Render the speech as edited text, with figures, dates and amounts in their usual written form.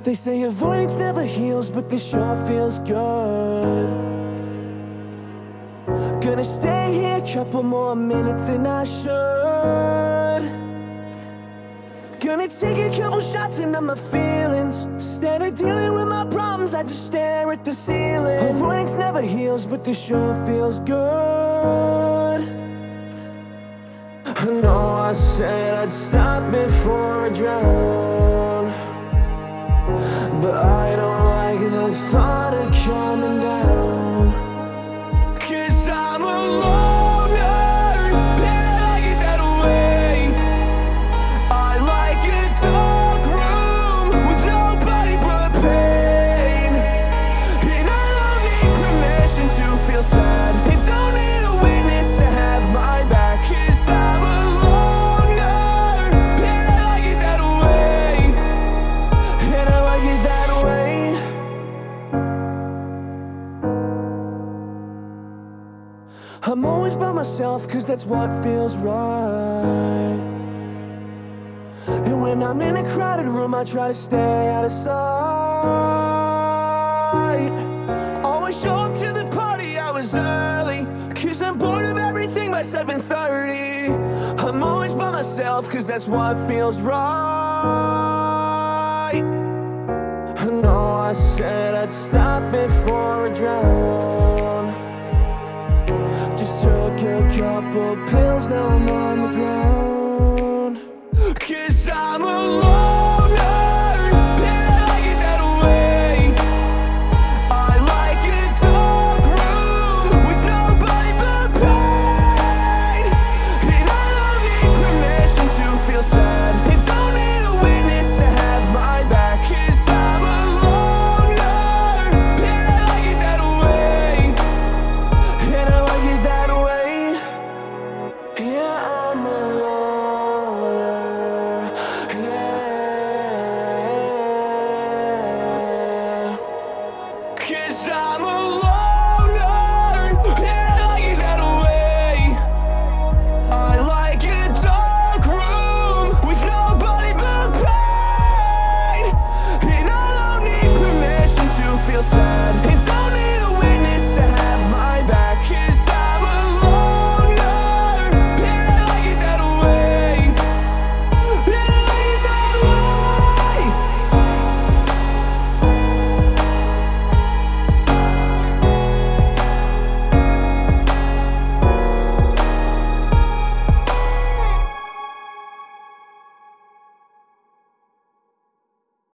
They say avoidance never heals, but this sure feels good. Gonna stay here a couple more minutes than I should. Gonna take a couple shots into my feelings. Instead of dealing with my problems, I just stare at the ceiling. Avoidance never heals, but this sure feels good. I know I said I'd stop before I drown, but I don't like the thought of coming down. 'Cause I'm a loner, and I like it that way. I like a dark room with nobody but pain. And I don't need permission to feel sad, and don't need a witness to have my back. 'Cause I'm a loner, and I like it that way. And I like it that way. I'm always by myself, 'cause that's what feels right. And when I'm in a crowded room, I try to stay out of sight. Always show up to the party hours early, 'cause I'm bored of everything by 7:30. I'm always by myself, 'cause that's what feels right. I know I said I'd stop before I drown. Just took a couple pills, now I'm on the ground. 'Cause I'm a loner, and I like it that way. I like a dark room with nobody but pain. And I don't need permission to feel sad, and don't need a witness to have my back. 'Cause I'm a loner, and I like it that way. And I like it that way. Yeah, I'm a loner. Yeah. 'Cause I'm a loner.